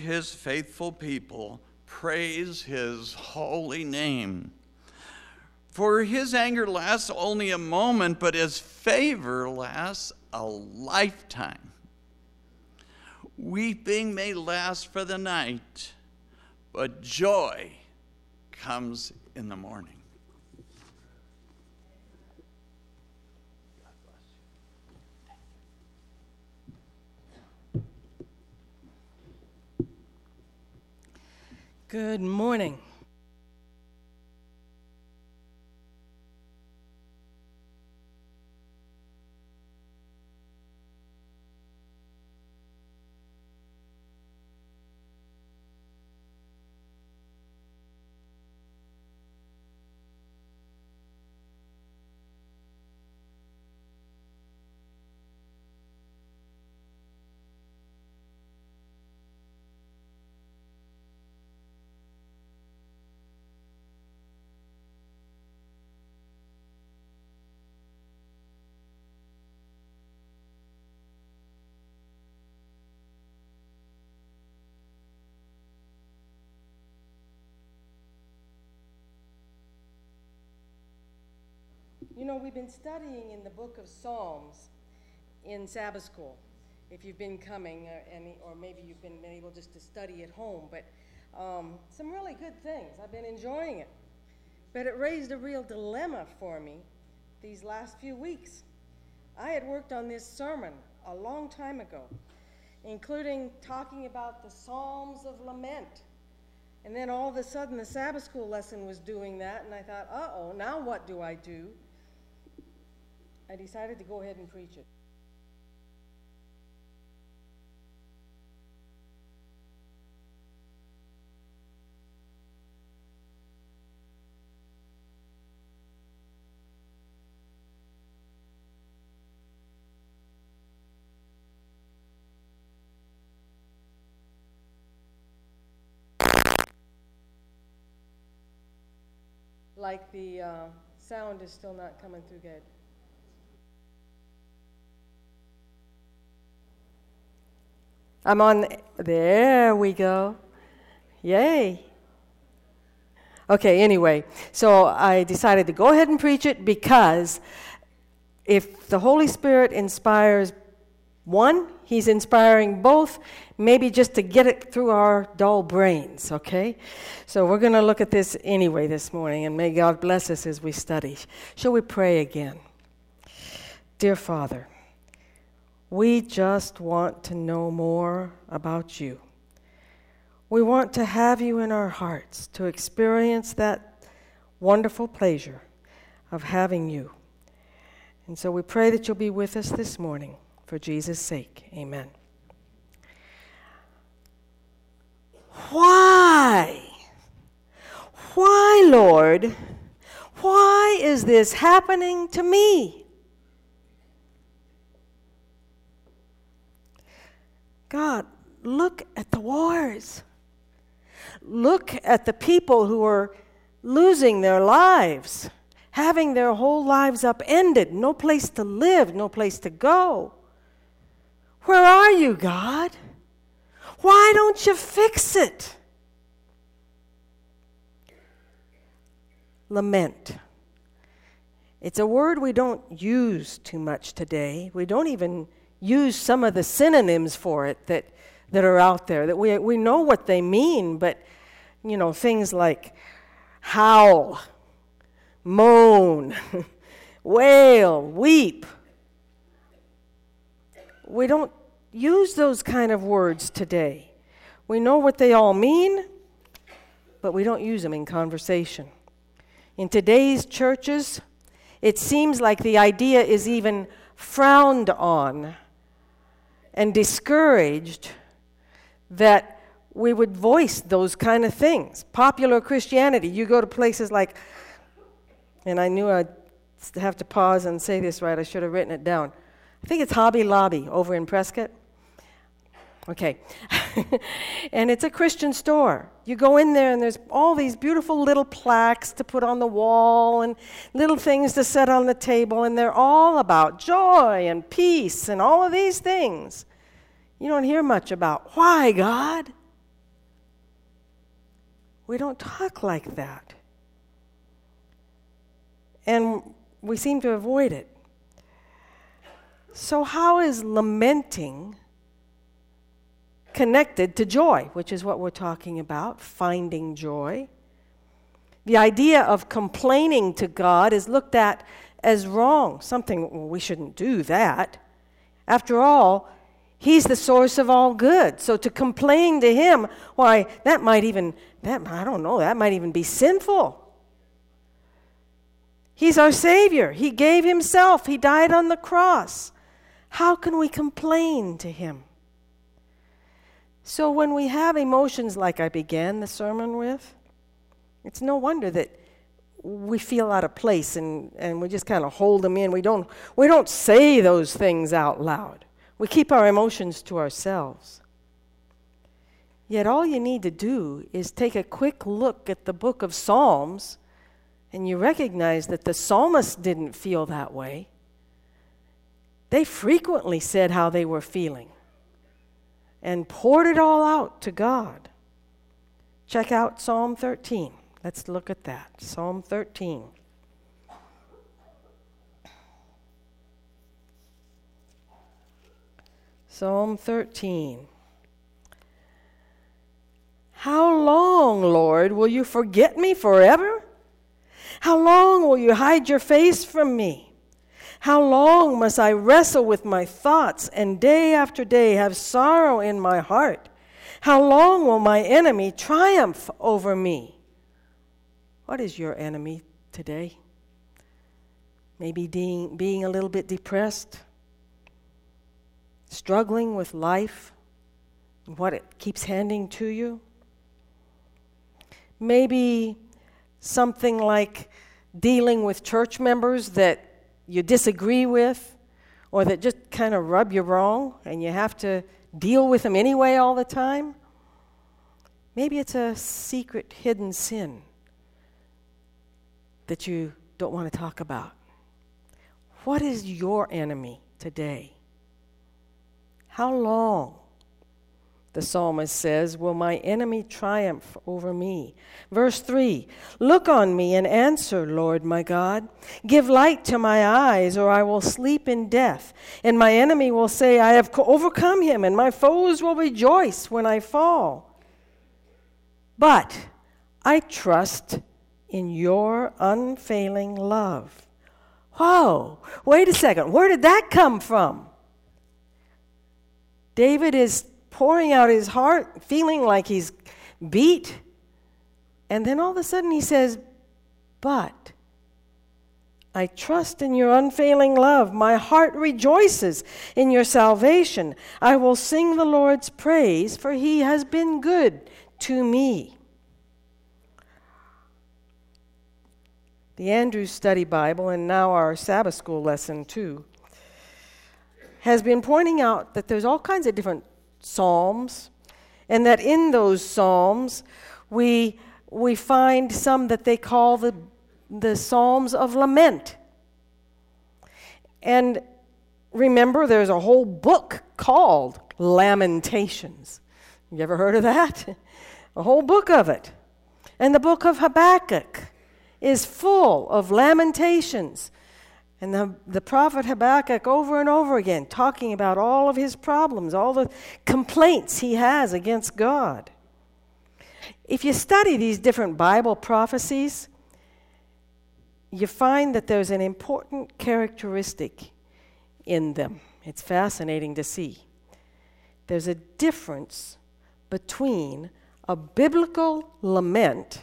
his faithful people praise his holy name. For his anger lasts only a moment, but his favor lasts a lifetime. Weeping may last for the night, but joy comes in the morning. Good morning. You know, we've been studying in the book of Psalms in Sabbath school, if you've been coming, or maybe you've been able just to study at home, but some really good things. I've been enjoying it. But it raised a real dilemma for me these last few weeks. I had worked on this sermon a long time ago, including talking about the Psalms of Lament. And then all of a sudden the Sabbath school lesson was doing that, and I thought, uh-oh, now what do I do? I decided to go ahead and preach it. Like the sound is still not coming through good. I'm on, there we go. Yay. Okay, anyway, so I decided to go ahead and preach it because if the Holy Spirit inspires one, he's inspiring both, maybe just to get it through our dull brains, okay? So we're going to look at this anyway this morning, and may God bless us as we study. Shall we pray again? Dear Father, we just want to know more about you. We want to have you in our hearts, to experience that wonderful pleasure of having you. And so we pray that you'll be with us this morning for Jesus' sake. Amen. Why? Why, Lord? Why is this happening to me? God, look at the wars. Look at the people who are losing their lives, having their whole lives upended, no place to live, no place to go. Where are you, God? Why don't you fix it? Lament. It's a word we don't use too much today. We don't even use some of the synonyms for it that are out there, that we know what they mean, but, you know, things like howl, moan, wail, weep. We don't use those kind of words today. We know what they all mean, but we don't use them in conversation. In today's churches, it seems like the idea is even frowned on and discouraged that we would voice those kind of things. Popular Christianity, you go to places like, and I knew I'd have to pause and say this right, I should have written it down. I think it's Hobby Lobby over in Prescott. Okay. And it's a Christian store. You go in there and there's all these beautiful little plaques to put on the wall and little things to set on the table, and they're all about joy and peace and all of these things. You don't hear much about, why, God? We don't talk like that. And we seem to avoid it. So how is lamenting connected to joy, which is what we're talking about, finding joy? The idea of complaining to God is looked at as wrong, something, well, we shouldn't do that. After all, He's the source of all good. So to complain to Him, why, that might even be sinful. He's our Savior. He gave Himself. He died on the cross. How can we complain to Him? So when we have emotions like I began the sermon with, it's no wonder that we feel out of place and we just kind of hold them in. We don't say those things out loud. We keep our emotions to ourselves. Yet all you need to do is take a quick look at the book of Psalms, and you recognize that the psalmists didn't feel that way. They frequently said how they were feeling and poured it all out to God. Check out Psalm 13. Let's look at that. Psalm 13. Psalm 13. How long, Lord, will you forget me forever? How long will you hide your face from me? How long must I wrestle with my thoughts and day after day have sorrow in my heart? How long will my enemy triumph over me? What is your enemy today? Maybe being a little bit depressed, struggling with life, and what it keeps handing to you. Maybe something like dealing with church members that you disagree with or that just kind of rub you wrong and you have to deal with them anyway all the time. Maybe it's a secret hidden sin that you don't want to talk about. What is your enemy today? How long, the psalmist says, will my enemy triumph over me? Verse 3, look on me and answer, Lord my God. Give light to my eyes, or I will sleep in death. And my enemy will say, I have overcome him, and my foes will rejoice when I fall. But I trust in your unfailing love. Whoa, wait a second. Where did that come from? David is pouring out his heart, feeling like he's beat. And then all of a sudden he says, but I trust in your unfailing love. My heart rejoices in your salvation. I will sing the Lord's praise, for he has been good to me. The Andrews Study Bible, and now our Sabbath School lesson too, has been pointing out that there's all kinds of different psalms, and that in those psalms we find some that they call the psalms of lament. And remember, there's a whole book called Lamentations. You ever heard of that? A whole book of it. And the book of Habakkuk is full of lamentations. And the prophet Habakkuk over and over again talking about all of his problems, all the complaints he has against God. If you study these different Bible prophecies, you find that there's an important characteristic in them. It's fascinating to see. There's a difference between a biblical lament,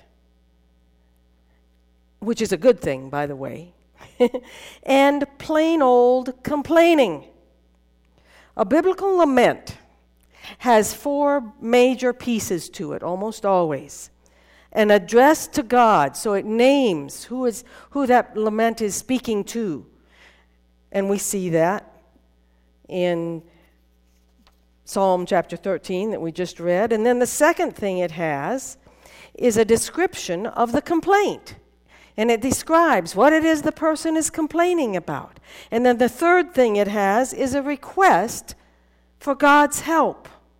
which is a good thing, by the way, and plain old complaining. A biblical lament has 4 major pieces to it, almost always. An address to God, so it names who that lament is speaking to. And we see that in Psalm chapter 13 that we just read. And then the second thing it has is a description of the complaint. And it describes what it is the person is complaining about. And then the third thing it has is a request for God's help.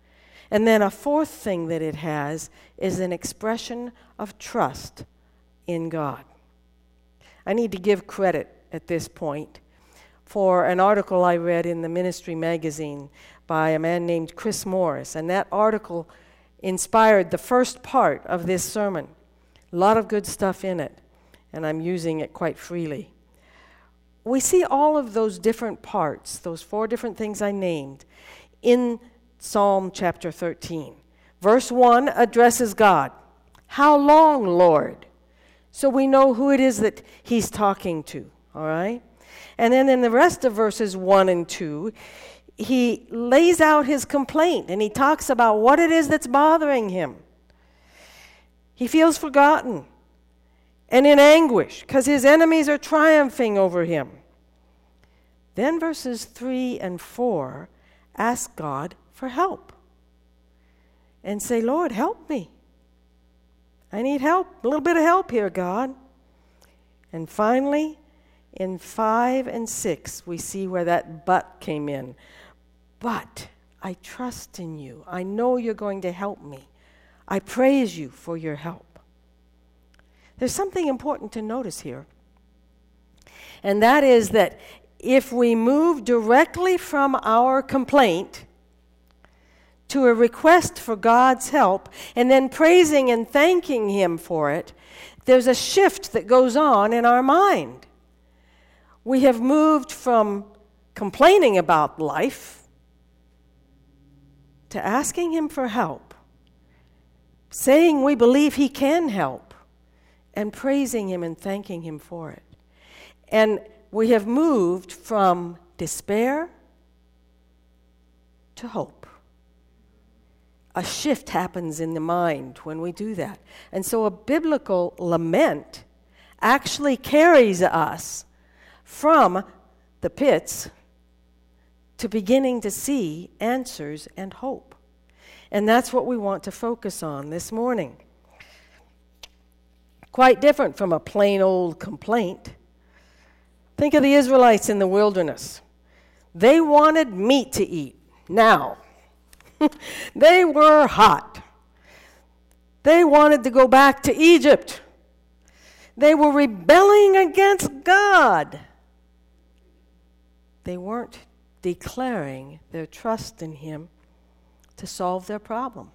And then a fourth thing that it has is an expression of trust in God. I need to give credit at this point for an article I read in the Ministry magazine by a man named Chris Morris, and that article inspired the first part of this sermon. A lot of good stuff in it, and I'm using it quite freely. We see all of those different parts, those 4 different things I named, in Psalm chapter 13. Verse 1 addresses God. How long, Lord? So we know who it is that he's talking to, all right? And then in the rest of verses 1 and 2, he lays out his complaint, and he talks about what it is that's bothering him. He feels forgotten and in anguish because his enemies are triumphing over him. Then verses 3 and 4 ask God for help and say, Lord, help me. I need help, a little bit of help here, God. And finally, in 5 and 6, we see where that but came in. But I trust in you. I know you're going to help me. I praise you for your help. There's something important to notice here. And that is that if we move directly from our complaint to a request for God's help and then praising and thanking him for it, there's a shift that goes on in our mind. We have moved from complaining about life to asking him for help, saying we believe he can help, and praising him and thanking him for it. And we have moved from despair to hope. A shift happens in the mind when we do that. And so a biblical lament actually carries us from the pits to beginning to see answers and hope. And that's what we want to focus on this morning. Quite different from a plain old complaint. Think of the Israelites in the wilderness. They wanted meat to eat now. They were hot. They wanted to go back to Egypt. They were rebelling against God. They weren't declaring their trust in him to solve their problem.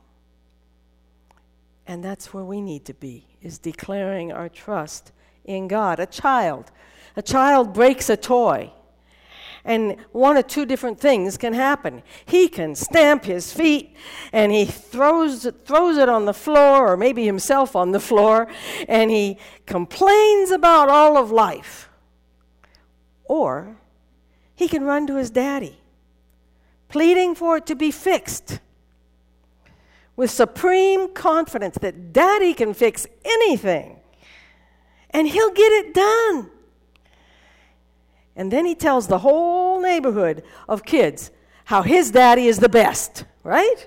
And that's where we need to be, is declaring our trust in God. A child breaks a toy, and one of 2 different things can happen. He can stamp his feet, and he throws it on the floor, or maybe himself on the floor, and he complains about all of life. Or he can run to his daddy, pleading for it to be fixed, with supreme confidence that daddy can fix anything, and he'll get it done. And then he tells the whole neighborhood of kids how his daddy is the best, right?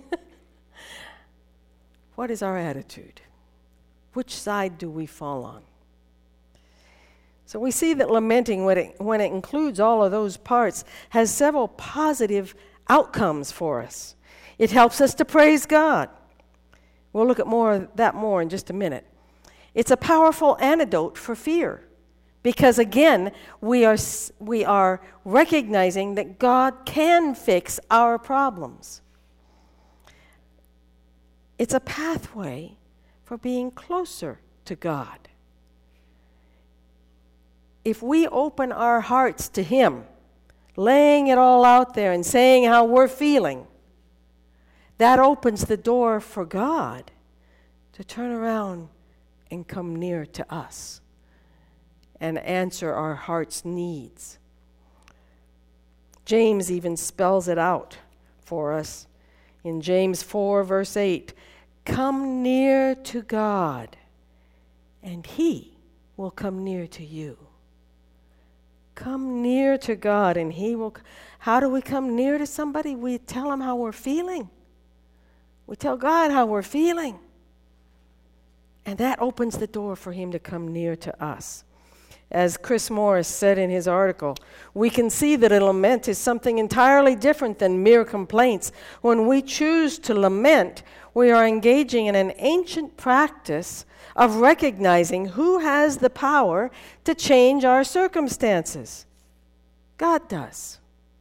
What is our attitude? Which side do we fall on? So we see that lamenting, when it includes all of those parts, has several positive outcomes for us. It helps us to praise God. We'll look at that more in just a minute. It's a powerful antidote for fear. Because again, we are recognizing that God can fix our problems. It's a pathway for being closer to God. If we open our hearts to him, laying it all out there and saying how we're feeling, that opens the door for God to turn around and come near to us and answer our heart's needs. James even spells it out for us in James 4, verse 8. Come near to God, and he will come near to you. Come near to God, and he will. How do we come near to somebody? We tell him how we're feeling. We tell God how we're feeling. And that opens the door for him to come near to us. as Chris Morris said in his article, we can see that a lament is something entirely different than mere complaints. When we choose to lament, we are engaging in an ancient practice of recognizing who has the power to change our circumstances. God does.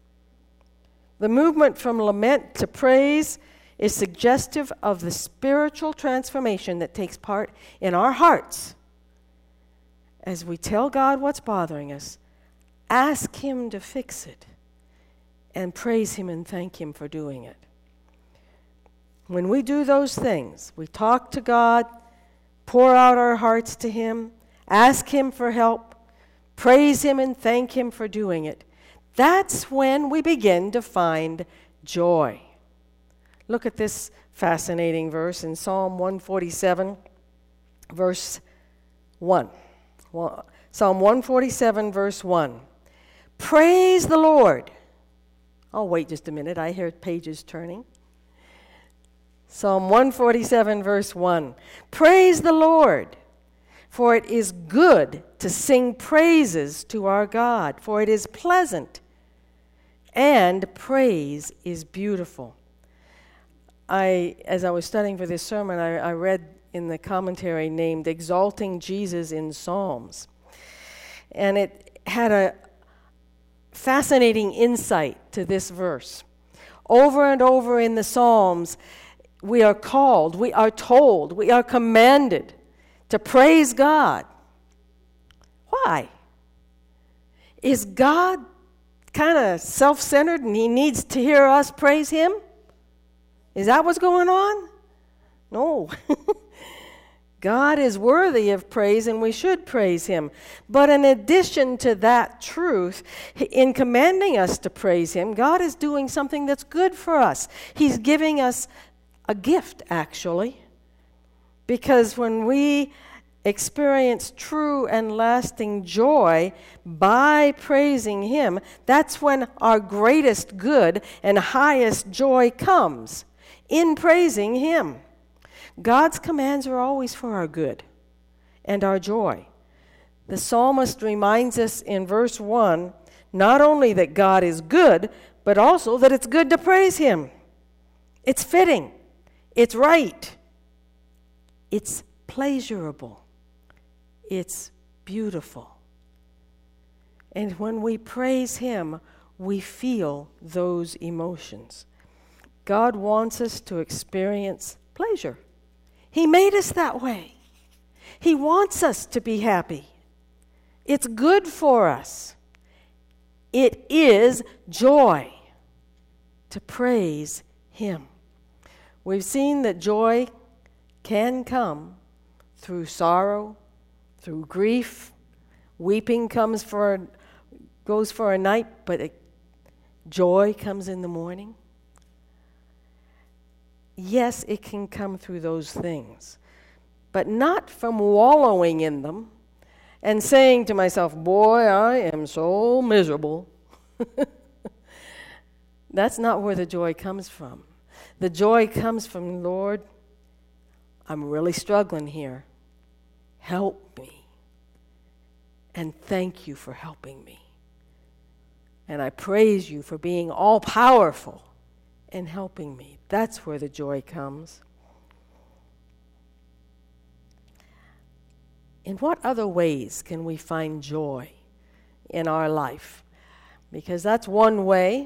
The movement from lament to praise is suggestive of the spiritual transformation that takes part in our hearts. As we tell God what's bothering us, ask Him to fix it, and praise Him and thank Him for doing it. When we do those things, we talk to God, pour out our hearts to Him, ask Him for help, praise Him and thank Him for doing it. That's when we begin to find joy. Look at this fascinating verse in Psalm 147, verse 1. Psalm 147, verse 1. Praise the Lord. Oh, wait just a minute. I hear pages turning. Psalm 147, verse 1. Praise the Lord, for it is good to sing praises to our God, for it is pleasant, and praise is beautiful. As I was studying for this sermon, I read in the commentary named Exalting Jesus in Psalms. And it had a fascinating insight to this verse. Over and over in the Psalms, we are called, we are told, we are commanded to praise God. Why? Is God kind of self-centered and He needs to hear us praise Him? Is that what's going on? No. God is worthy of praise and we should praise Him. But in addition to that truth, in commanding us to praise Him, God is doing something that's good for us. He's giving us a gift, actually. Because when we experience true and lasting joy by praising Him, that's when our greatest good and highest joy comes, in praising Him. God's commands are always for our good and our joy. The psalmist reminds us in verse 1 not only that God is good, but also that it's good to praise Him. It's fitting. It's right. It's pleasurable. It's beautiful. And when we praise Him, we feel those emotions. God wants us to experience pleasure. He made us that way. He wants us to be happy. It's good for us. It is joy to praise Him. We've seen that joy can come through sorrow, through grief. Weeping goes for a night, but joy comes in the morning. Yes, it can come through those things, but not from wallowing in them and saying to myself, boy, I am so miserable. That's not where the joy comes from. The joy comes from, Lord, I'm really struggling here. Help me. And thank you for helping me. And I praise you for being all-powerful and helping me. That's where the joy comes. In what other ways can we find joy in our life? Because that's one way,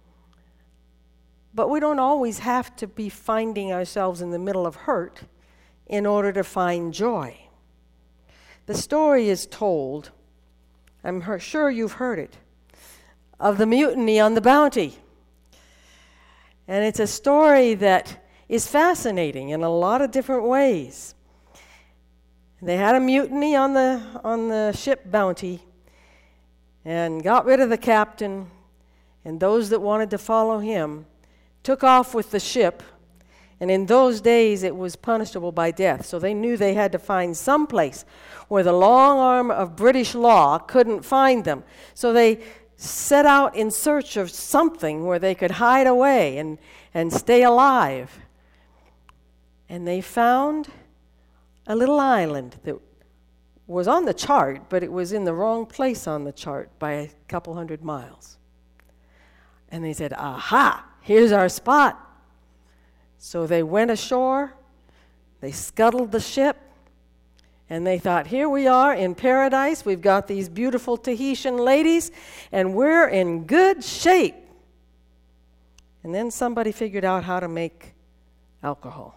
but we don't always have to be finding ourselves in the middle of hurt in order to find joy. The story is told, I'm sure you've heard it, of the mutiny on the Bounty. And it's a story that is fascinating in a lot of different ways. They had a mutiny on the ship Bounty and got rid of the captain, and those that wanted to follow him took off with the ship. And in those days, it was punishable by death. So they knew they had to find some place where the long arm of British law couldn't find them. So they set out in search of something where they could hide away and stay alive. And they found a little island that was on the chart, but it was in the wrong place on the chart by a couple 100 miles. And they said, aha, here's our spot. So they went ashore, they scuttled the ship, and they thought, here we are in paradise. We've got these beautiful Tahitian ladies, and we're in good shape. And then somebody figured out how to make alcohol.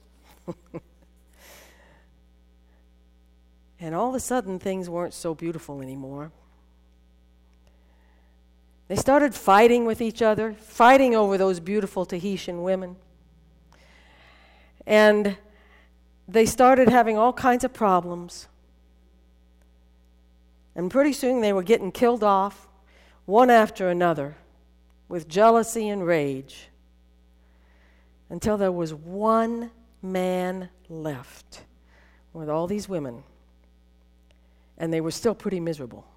And all of a sudden, things weren't so beautiful anymore. They started fighting with each other, fighting over those beautiful Tahitian women. And they started having all kinds of problems. And pretty soon they were getting killed off, one after another, with jealousy and rage, until there was one man left with all these women. And they were still pretty miserable.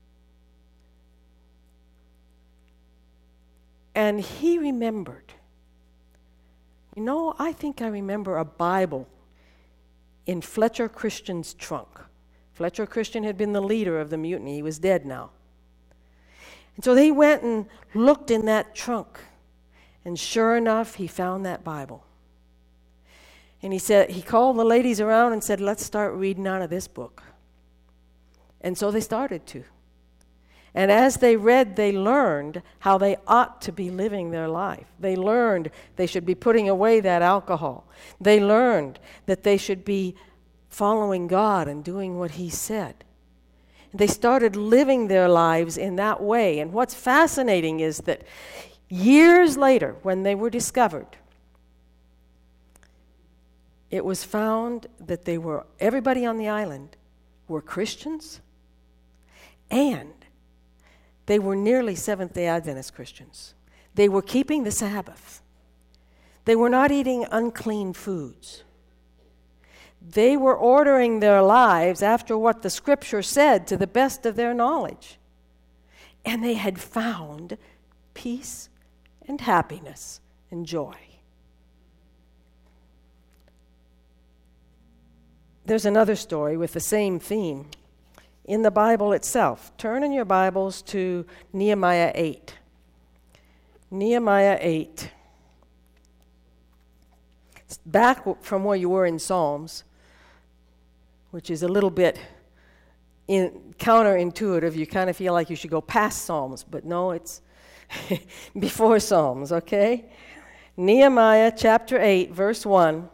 And he remembered. You know, I think I remember a Bible in Fletcher Christian's trunk. Fletcher Christian had been the leader of the mutiny. He was dead now. And so they went and looked in that trunk. And sure enough, he found that Bible. And he called the ladies around and said, let's start reading out of this book. And so they started to. And as they read, they learned how they ought to be living their life. They learned they should be putting away that alcohol. They learned that they should be following God and doing what He said. They started living their lives in that way. And what's fascinating is that years later, when they were discovered, it was found that everybody on the island were Christians, and they were nearly Seventh-day Adventist Christians. They were keeping the Sabbath. They were not eating unclean foods. They were ordering their lives after what the Scripture said to the best of their knowledge. And they had found peace and happiness and joy. There's another story with the same theme in the Bible itself. Turn in your Bibles to Nehemiah 8. Nehemiah 8. It's back from where you were in Psalms, which is a little bit counterintuitive. You kind of feel like you should go past Psalms, but no, it's before Psalms, okay? Nehemiah chapter 8, verse 1.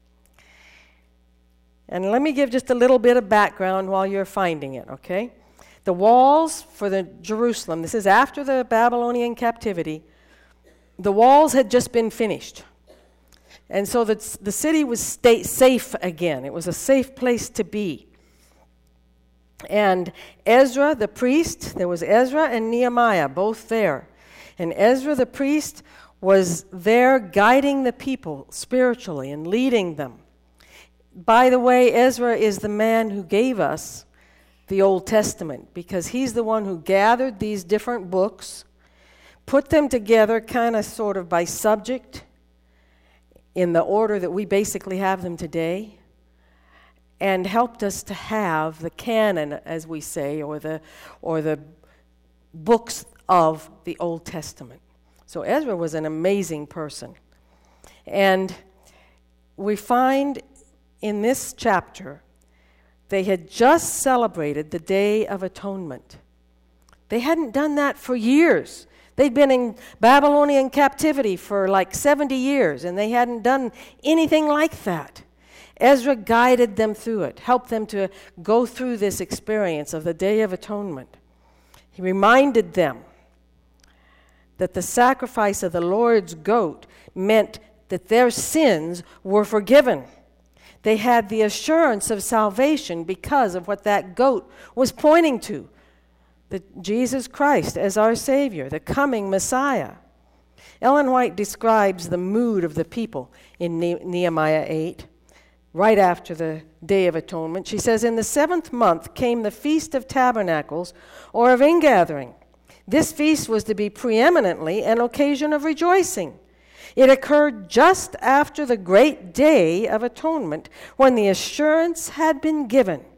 And let me give just a little bit of background while you're finding it, okay? The walls for the Jerusalem, this is after the Babylonian captivity, the walls had just been finished. And so the city was safe again. It was a safe place to be. And Ezra, the priest, there was Ezra and Nehemiah, both there. And Ezra, the priest, was there guiding the people spiritually and leading them. By the way, Ezra is the man who gave us the Old Testament, because he's the one who gathered these different books, put them together kind of sort of by subject in the order that we basically have them today, and helped us to have the canon, as we say, or the books of the Old Testament. So Ezra was an amazing person. And we find in this chapter, they had just celebrated the Day of Atonement. They hadn't done that for years. They'd been in Babylonian captivity for like 70 years, and they hadn't done anything like that. Ezra guided them through it, helped them to go through this experience of the Day of Atonement. He reminded them that the sacrifice of the Lord's goat meant that their sins were forgiven. They had the assurance of salvation because of what that goat was pointing to. Jesus Christ as our Savior, the coming Messiah. Ellen White describes the mood of the people in Nehemiah 8, right after the Day of Atonement. She says, in the 7th month came the Feast of Tabernacles, or of Ingathering. This feast was to be preeminently an occasion of rejoicing. It occurred just after the great Day of Atonement, when the assurance had been given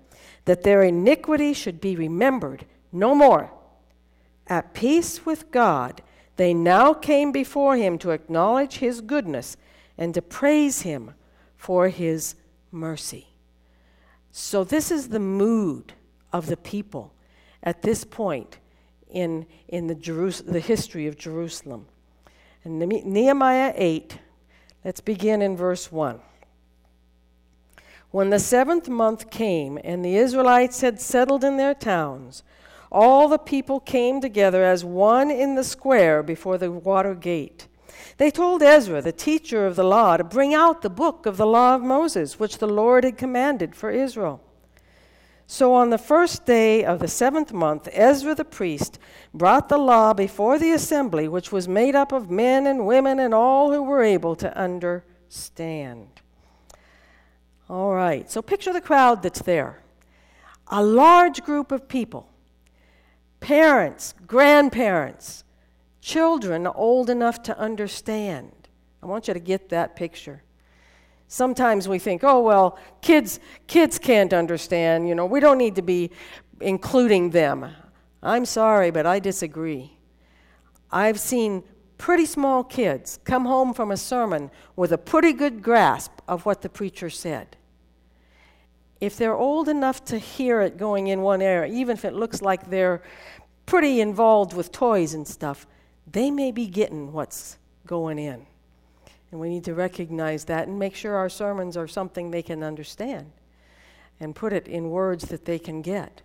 that their iniquity should be remembered no more. At peace with God, they now came before him to acknowledge his goodness and to praise him for his mercy. So this is the mood of the people at this point in the history of Jerusalem. And Nehemiah 8, let's begin in verse 1. When the 7th month came and the Israelites had settled in their towns, all the people came together as one in the square before the water gate. They told Ezra, the teacher of the law, to bring out the book of the law of Moses, which the Lord had commanded for Israel. So on the first day of the 7th month, Ezra the priest brought the law before the assembly, which was made up of men and women and all who were able to understand. All right, so picture the crowd that's there. A large group of people. Parents, grandparents, children old enough to understand. I want you to get that picture. Sometimes we think, oh, well, kids can't understand. You know, we don't need to be including them. I'm sorry, but I disagree. I've seen pretty small kids come home from a sermon with a pretty good grasp of what the preacher said. If they're old enough to hear it going in one ear, even if it looks like they're pretty involved with toys and stuff, they may be getting what's going in. And we need to recognize that and make sure our sermons are something they can understand and put it in words that they can get.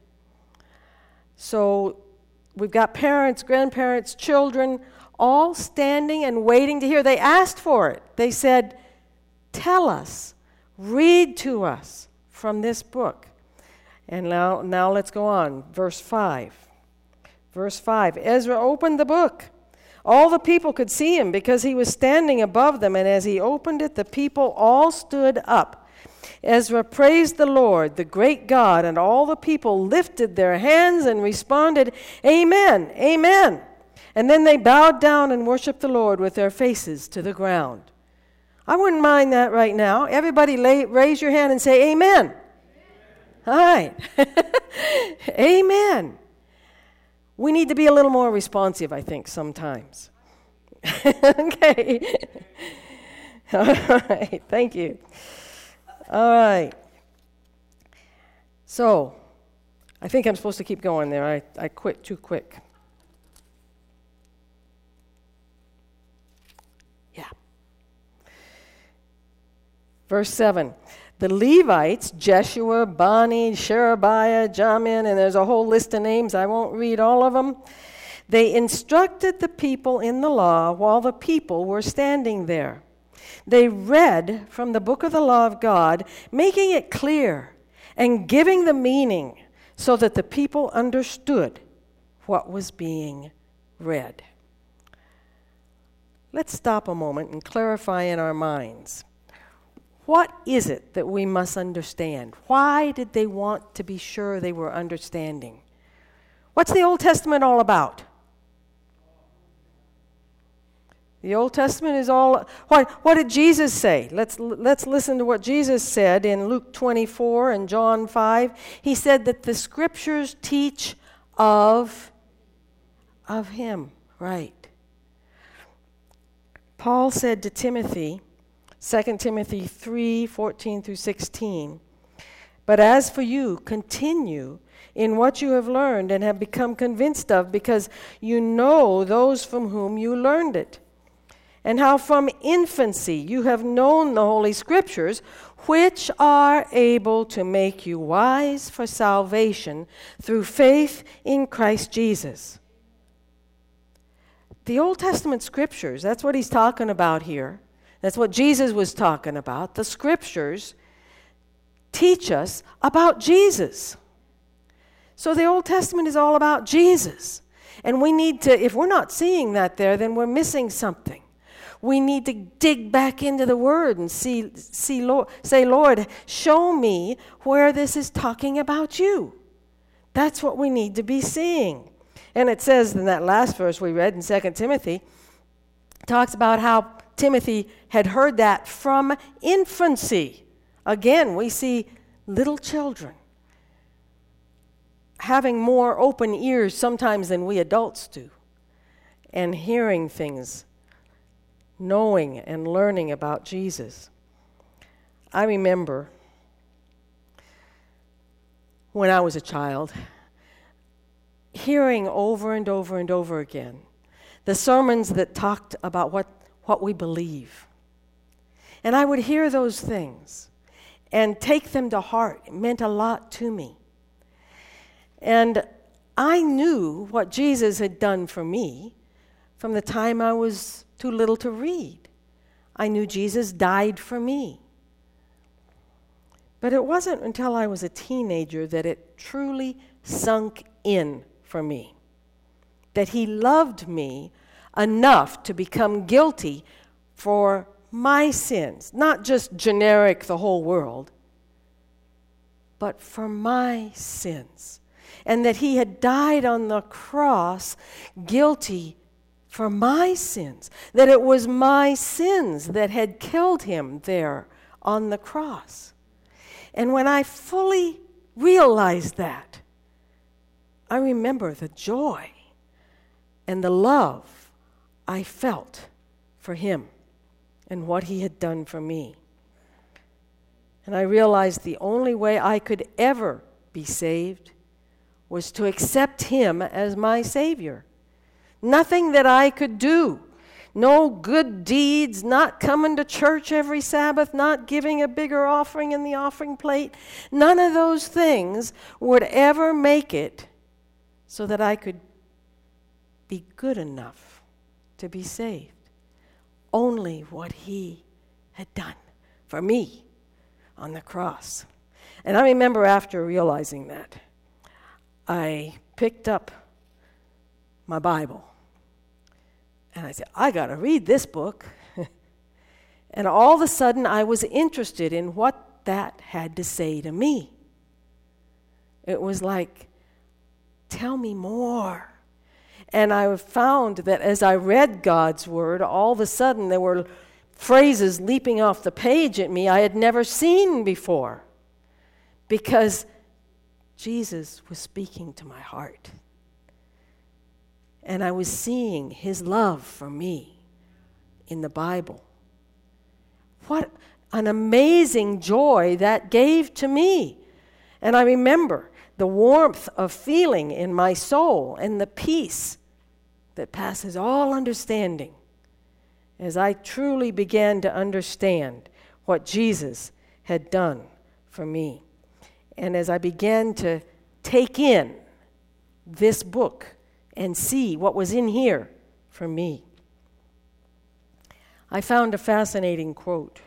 So we've got parents, grandparents, children, all standing and waiting to hear. They asked for it. They said, tell us, read to us from this book. And now let's go on. Verse 5. Verse 5, Ezra opened the book. All the people could see him because he was standing above them, and as he opened it, the people all stood up. Ezra praised the Lord, the great God, and all the people lifted their hands and responded, Amen, Amen. And then they bowed down and worshiped the Lord with their faces to the ground. I wouldn't mind that right now. Everybody raise your hand and say, Amen. All right. Amen. We need to be a little more responsive, I think, sometimes. Okay. All right. Thank you. All right. So, I think I'm supposed to keep going there. I quit too quick. Yeah. Verse 7. The Levites, Jeshua, Bani, Sherebiah, Jamin, and there's a whole list of names. I won't read all of them. They instructed the people in the law while the people were standing there. They read from the book of the law of God, making it clear and giving the meaning so that the people understood what was being read. Let's stop a moment and clarify in our minds. What is it that we must understand? Why did they want to be sure they were understanding? What's the Old Testament all about? The Old Testament is all... What did Jesus say? Let's listen to what Jesus said in Luke 24 and John 5. He said that the Scriptures teach of Him. Right. Paul said to Timothy, 2 Timothy 3, 14 through 16, but as for you, continue in what you have learned and have become convinced of, because you know those from whom you learned it, and how from infancy you have known the Holy Scriptures, which are able to make you wise for salvation through faith in Christ Jesus. The Old Testament Scriptures, that's what he's talking about here. That's what Jesus was talking about. The Scriptures teach us about Jesus. So the Old Testament is all about Jesus. And we need to, if we're not seeing that there, then we're missing something. We need to dig back into the Word and say, Lord, show me where this is talking about you. That's what we need to be seeing. And it says in that last verse we read in 2 Timothy, talks about how Timothy had heard that from infancy. Again, we see little children having more open ears sometimes than we adults do, and hearing things, knowing and learning about Jesus. I remember when I was a child, hearing over and over and over again the sermons that talked about what we believe. And I would hear those things and take them to heart. It meant a lot to me. And I knew what Jesus had done for me from the time I was too little to read. I knew Jesus died for me. But it wasn't until I was a teenager that it truly sunk in for me, that he loved me enough to become guilty for my sins, not just generic the whole world, but for my sins, and that he had died on the cross guilty for my sins, that it was my sins that had killed him there on the cross. And when I fully realized that, I remember the joy and the love I felt for him and what he had done for me. And I realized the only way I could ever be saved was to accept him as my Savior. Nothing that I could do. No good deeds, not coming to church every Sabbath, not giving a bigger offering in the offering plate. None of those things would ever make it so that I could be good enough to be saved. Only what he had done for me on the cross. And I remember after realizing that, I picked up my Bible and I said, I got to read this book. And all of a sudden I was interested in what that had to say to me. It was like, tell me more. And I found that as I read God's word, all of a sudden there were phrases leaping off the page at me I had never seen before, because Jesus was speaking to my heart. And I was seeing his love for me in the Bible. What an amazing joy that gave to me. And I remember the warmth of feeling in my soul and the peace that passes all understanding as I truly began to understand what Jesus had done for me. And as I began to take in this book and see what was in here for me, I found a fascinating quote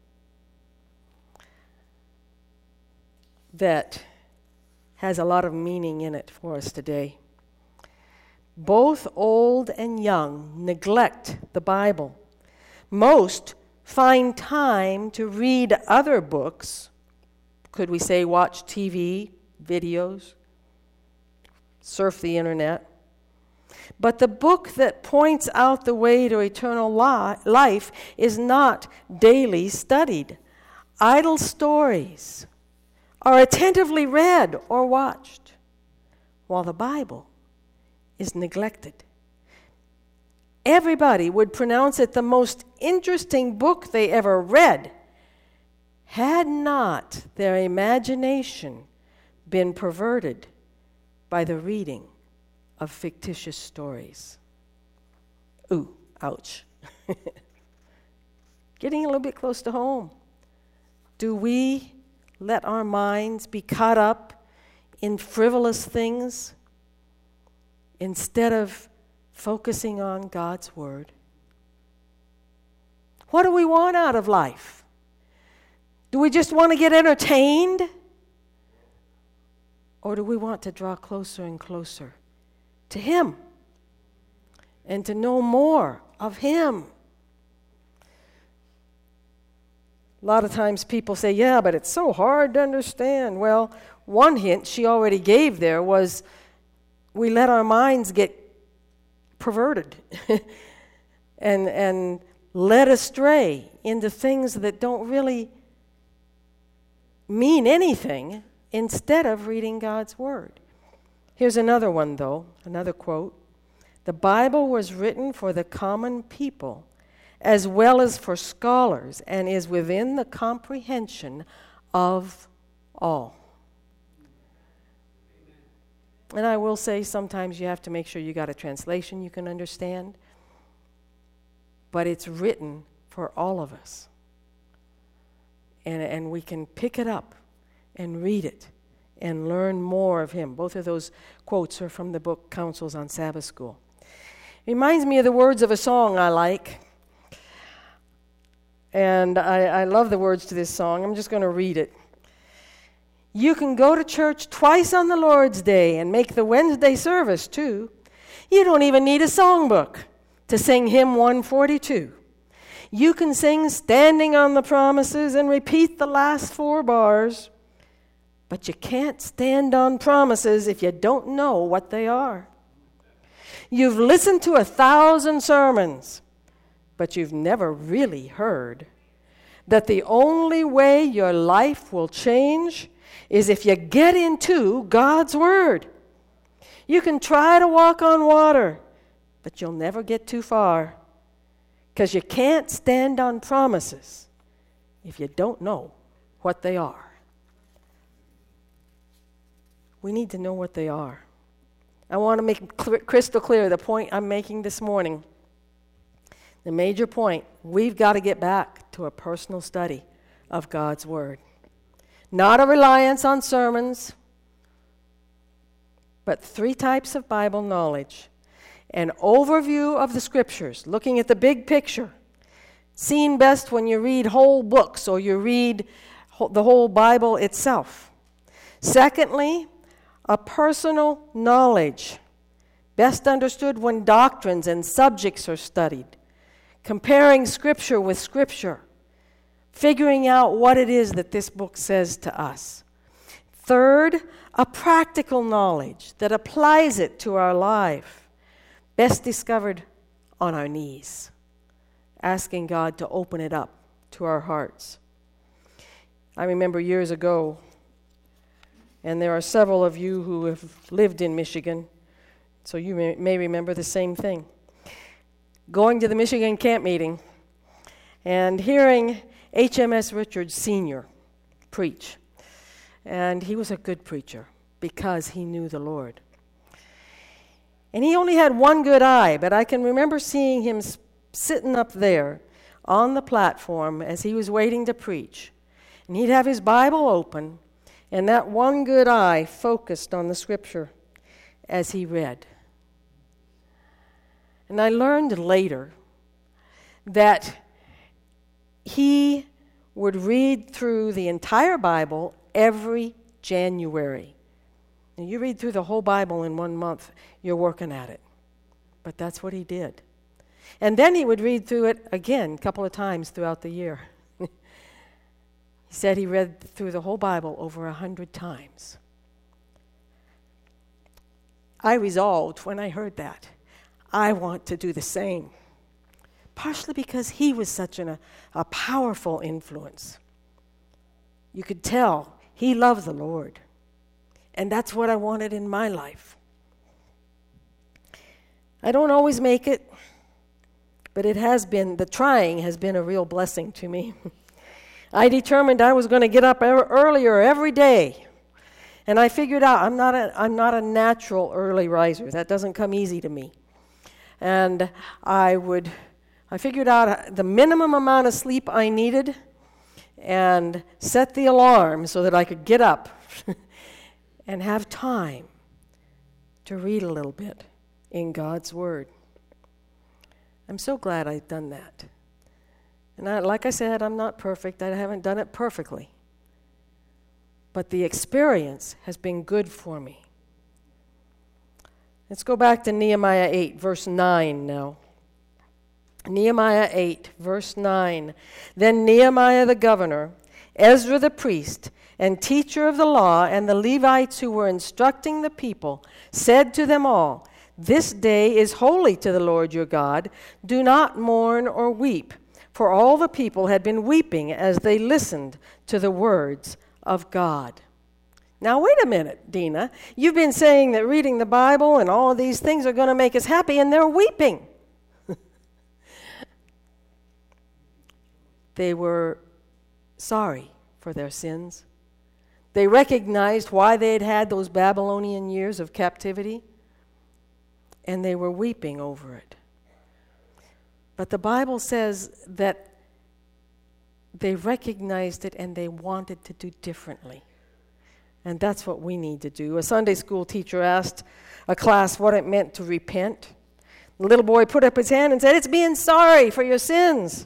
that has a lot of meaning in it for us today. Both old and young neglect the Bible. Most find time to read other books. Could we say watch TV, videos, surf the internet? But the book that points out the way to eternal life is not daily studied. Idle stories are attentively read or watched, while the Bible is neglected. Everybody would pronounce it the most interesting book they ever read, had not their imagination been perverted by the reading of fictitious stories. Ooh, ouch. Getting a little bit close to home. Do we let our minds be caught up in frivolous things instead of focusing on God's word? What do we want out of life? Do we just want to get entertained? Or do we want to draw closer and closer to him and to know more of him? A lot of times people say, yeah, but it's so hard to understand. Well, one hint she already gave there was we let our minds get perverted and led astray into things that don't really mean anything instead of reading God's word. Here's another one, though, another quote. The Bible was written for the common people as well as for scholars and is within the comprehension of all. And I will say sometimes you have to make sure you got a translation you can understand, but it's written for all of us. And we can pick it up and read it and learn more of him. Both of those quotes are from the book Counsels on Sabbath School. It reminds me of the words of a song I like. And I love the words to this song. I'm just going to read it. You can go to church twice on the Lord's Day and make the Wednesday service too. You don't even need a songbook to sing hymn 142. You can sing Standing on the Promises and repeat the last 4 bars. But you can't stand on promises if you don't know what they are. You've listened to 1,000 sermons, but you've never really heard that the only way your life will change is if you get into God's Word. You can try to walk on water, but you'll never get too far because you can't stand on promises if you don't know what they are. We need to know what they are. I want to make crystal clear the point I'm making this morning. The major point, we've got to get back to a personal study of God's Word. Not a reliance on sermons, but 3 types of Bible knowledge. An overview of the Scriptures, looking at the big picture, seen best when you read whole books or you read the whole Bible itself. Secondly, a personal knowledge, best understood when doctrines and subjects are studied, comparing Scripture with Scripture, figuring out what it is that this book says to us. Third, a practical knowledge that applies it to our life, best discovered on our knees, asking God to open it up to our hearts. I remember years ago, and there are several of you who have lived in Michigan, so you may remember the same thing. Going to the Michigan camp meeting and hearing HMS Richards Sr. preach. And he was a good preacher because he knew the Lord. And he only had one good eye, but I can remember seeing him sitting up there on the platform as he was waiting to preach. And he'd have his Bible open, and that one good eye focused on the Scripture as he read. And I learned later that he would read through the entire Bible every January. Now, you read through the whole Bible in 1 month, you're working at it. But that's what he did. And then he would read through it again a couple of times throughout the year. He said he read through the whole Bible over 100 times. I resolved when I heard that, I want to do the same. Partially because he was such a powerful influence. You could tell he loved the Lord. And that's what I wanted in my life. I don't always make it, but the trying has been a real blessing to me. I determined I was going to get up earlier every day. And I figured out I'm not a natural early riser. That doesn't come easy to me. And I figured out the minimum amount of sleep I needed and set the alarm so that I could get up and have time to read a little bit in God's Word. I'm so glad I've done that. And like I said, I'm not perfect. I haven't done it perfectly. But the experience has been good for me. Let's go back to Nehemiah 8, verse 9 now. Nehemiah 8, verse 9. Then Nehemiah the governor, Ezra the priest, and teacher of the law, and the Levites who were instructing the people, said to them all, "This day is holy to the Lord your God. Do not mourn or weep." For all the people had been weeping as they listened to the words of God. Now, wait a minute, Dina. You've been saying that reading the Bible and all of these things are going to make us happy, and they're weeping. They were sorry for their sins. They recognized why they had had those Babylonian years of captivity, and they were weeping over it. But the Bible says that they recognized it and they wanted to do differently. And that's what we need to do. A Sunday school teacher asked a class what it meant to repent. The little boy put up his hand and said, "It's being sorry for your sins."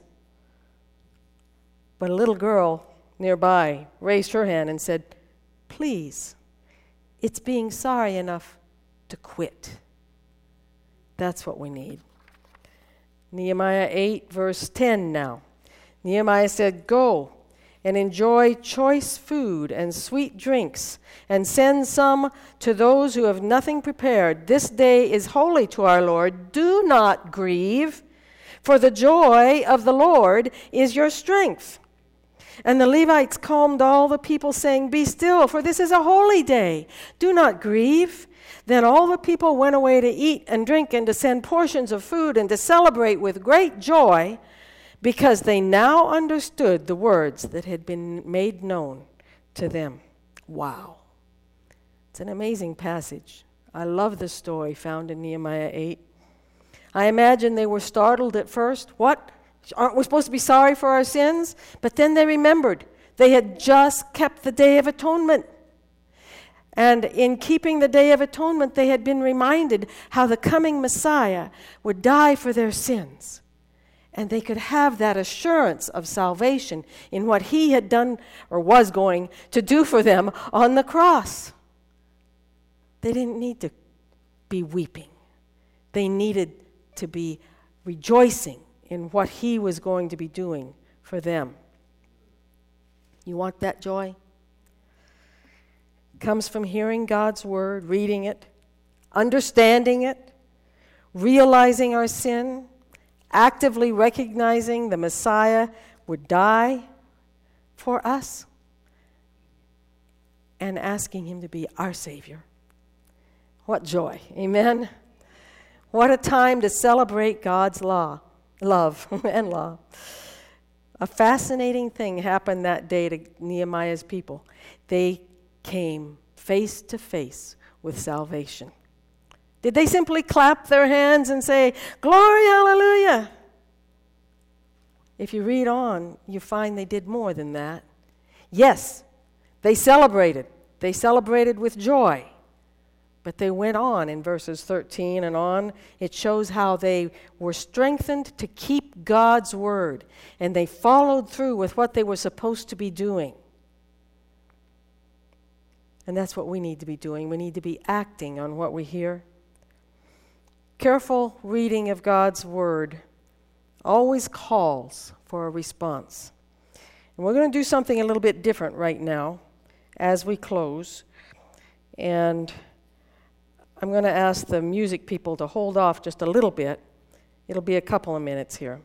But a little girl nearby raised her hand and said, "Please, it's being sorry enough to quit." That's what we need. Nehemiah 8, verse 10 now. Nehemiah said, "Go and enjoy choice food and sweet drinks, and send some to those who have nothing prepared. This day is holy to our Lord. Do not grieve, for the joy of the Lord is your strength." And the Levites calmed all the people, saying, "Be still, for this is a holy day. Do not grieve." Then all the people went away to eat and drink and to send portions of food and to celebrate with great joy, because they now understood the words that had been made known to them. Wow. It's an amazing passage. I love the story found in Nehemiah 8. I imagine they were startled at first. What? Aren't we supposed to be sorry for our sins? But then they remembered they had just kept the Day of Atonement. And in keeping the Day of Atonement, they had been reminded how the coming Messiah would die for their sins. And they could have that assurance of salvation in what he had done or was going to do for them on the cross. They didn't need to be weeping. They needed to be rejoicing in what he was going to be doing for them. You want that joy? It comes from hearing God's word, reading it, understanding it, realizing our sin, actively recognizing the Messiah would die for us, and asking him to be our Savior. What joy, amen? What a time to celebrate God's love and law. A fascinating thing happened that day to Nehemiah's people. They came face to face with salvation. Did they simply clap their hands and say, "Glory, hallelujah"? If you read on, you find they did more than that. Yes, they celebrated. They celebrated with joy. But they went on in verses 13 and on. It shows how they were strengthened to keep God's word, and they followed through with what they were supposed to be doing. And that's what we need to be doing. We need to be acting on what we hear. Careful reading of God's word always calls for a response. And we're going to do something a little bit different right now as we close. And I'm going to ask the music people to hold off just a little bit. It'll be a couple of minutes here.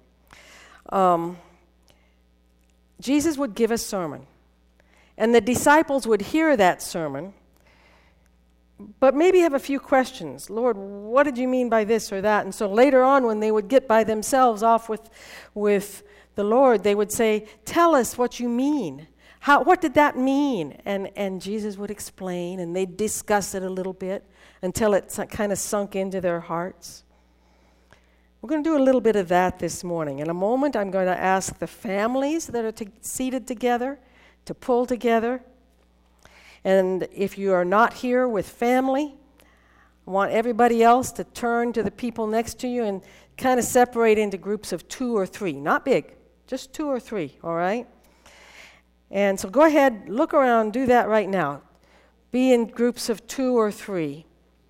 Jesus would give a sermon, and the disciples would hear that sermon, but maybe have a few questions. Lord, what did you mean by this or that? And so later on, when they would get by themselves off with the Lord, they would say, "Tell us what you mean. What did that mean?" And Jesus would explain, and they'd discuss it a little bit until it kind of sunk into their hearts. We're going to do a little bit of that this morning. In a moment, I'm going to ask the families that are seated together to pull together. And if you are not here with family, I want everybody else to turn to the people next to you and kind of separate into groups of 2 or 3. Not big, just 2 or 3, all right? And so go ahead, look around, do that right now. Be in groups of 2 or 3.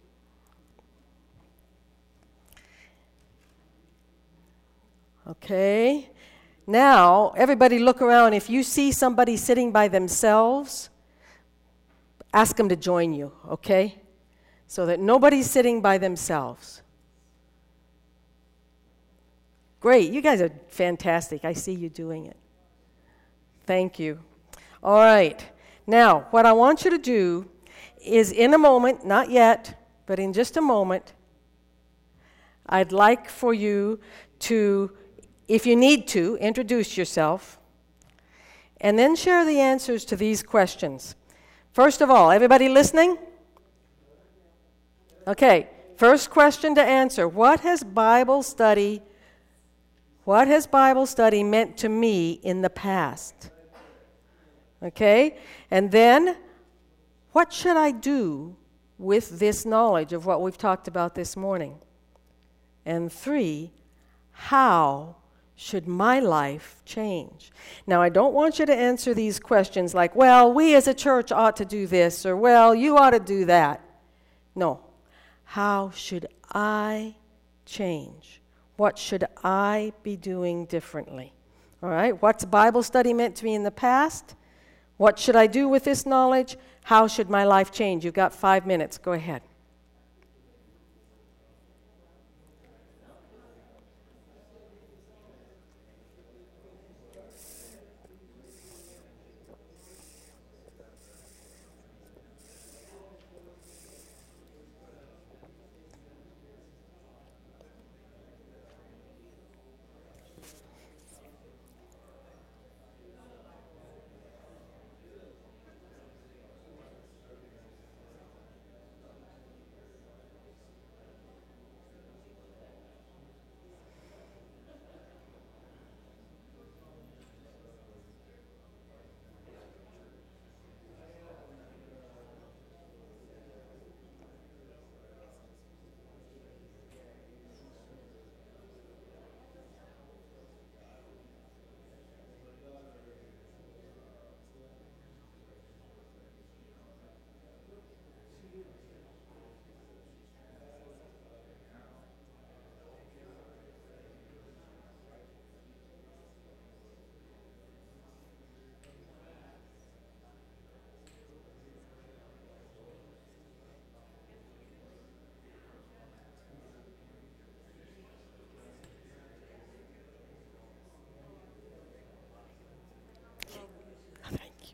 Okay. Now, everybody look around. If you see somebody sitting by themselves, ask them to join you, okay? So that nobody's sitting by themselves. Great. You guys are fantastic. I see you doing it. Thank you. All right. Now, what I want you to do is in a moment, not yet, but in just a moment, I'd like for you to, if you need to, introduce yourself and then share the answers to these questions. First of all, everybody listening? Okay, first question to answer. What has Bible study meant to me in the past? Okay, and then what should I do with this knowledge of what we've talked about this morning? And 3, how should my life change? Now, I don't want you to answer these questions like, well, we as a church ought to do this, or, well, you ought to do that. No. How should I change? What should I be doing differently? All right, what's Bible study meant to me in the past? What should I do with this knowledge? How should my life change? You've got 5 minutes. Go ahead. Thank you.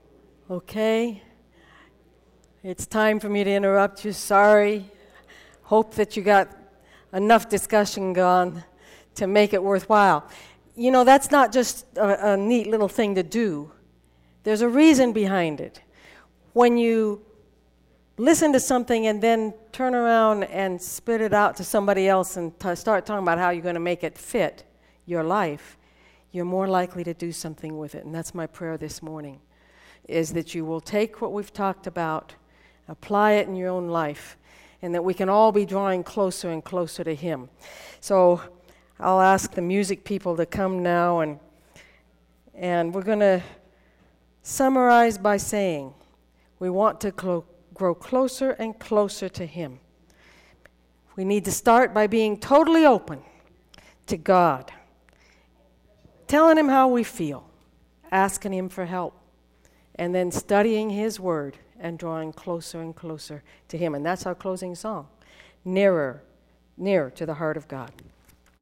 Okay. It's time for me to interrupt you. Sorry. hope that you got enough discussion gone to make it worthwhile. You know, that's not just a neat little thing to do. There's a reason behind it. When you listen to something and then turn around and spit it out to somebody else and start talking about how you're going to make it fit your life, you're more likely to do something with it. And that's my prayer this morning, is that you will take what we've talked about, apply it in your own life, and that we can all be drawing closer and closer to Him. So I'll ask the music people to come now, and we're going to summarize by saying we want to grow closer and closer to Him. We need to start by being totally open to God, telling Him how we feel, asking Him for help, and then studying His Word and drawing closer and closer to Him. And that's our closing song, Nearer, Nearer to the Heart of God.